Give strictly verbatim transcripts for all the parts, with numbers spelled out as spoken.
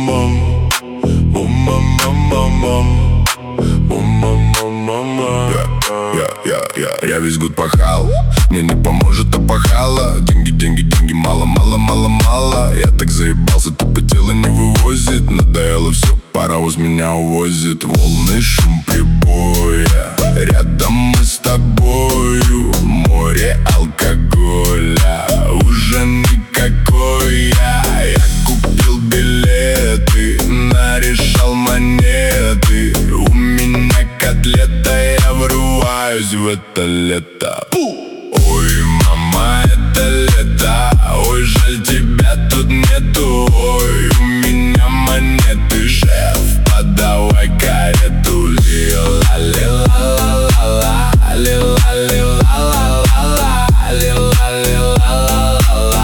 мам, о мама, мама, о мама, мама. Я, я, я, я весь год пахал, мне не поможет опахало. Деньги, деньги, деньги, мало, мало, мало, мало. Я так заебался, тупо тело не вывозит. Надоело все, паровоз меня увозит. Волны, шум прибоя, рядом мы с тобою. Море алкоголя, уже никакой я. Я купил билеты, нарешал монеты. У меня котлета, я врываюсь в это лето. Ой, мама, это лето. Ой, жаль, тебя тут нету. Ой, у меня монеты, шеф, подавай карету. Лила, лила, ла, ла, лила, лила, ла, ла, лила, лила, ла,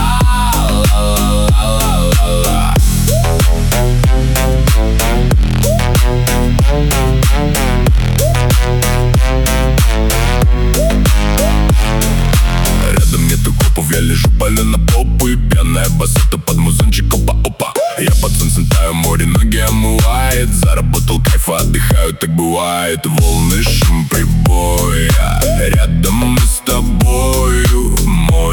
ла. Рядом нету копов, я лежу, палю на попу. И пьяная бассета под музончик, опа-опа. Я пацан сентаю, море ноги омывает. Заработал кайфа, отдыхаю, так бывает. Волны, шум прибоя, рядом мы с тобою. Море